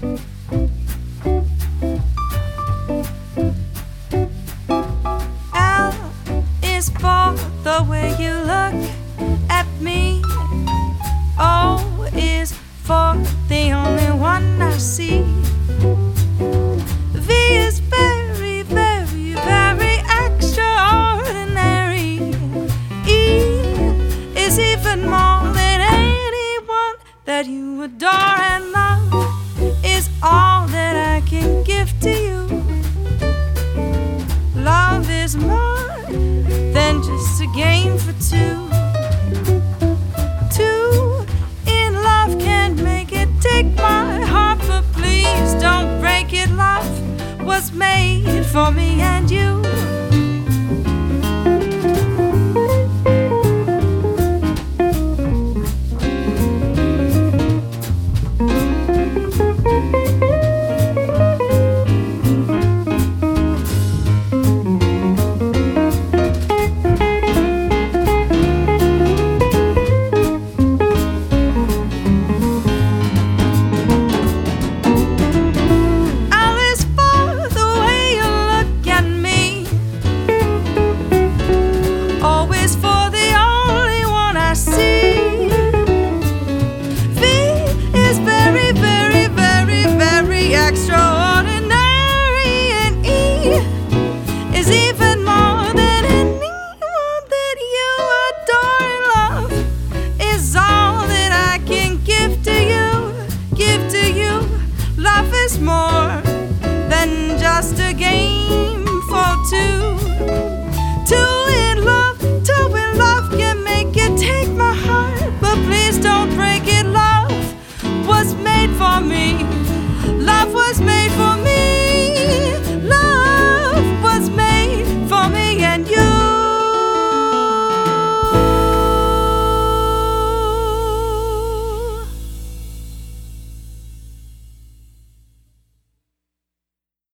L is for the way you look at me. O is for the only one I see. V is very, very, very extraordinary. E is even more than anyone that you adore, and love is all that I can give to you. Love is more than just a game for two. Two in love can't make it. Take my heart, but please don't break it. Love was made for me and you. More than just a game for two. Two in love can make it. Take my heart.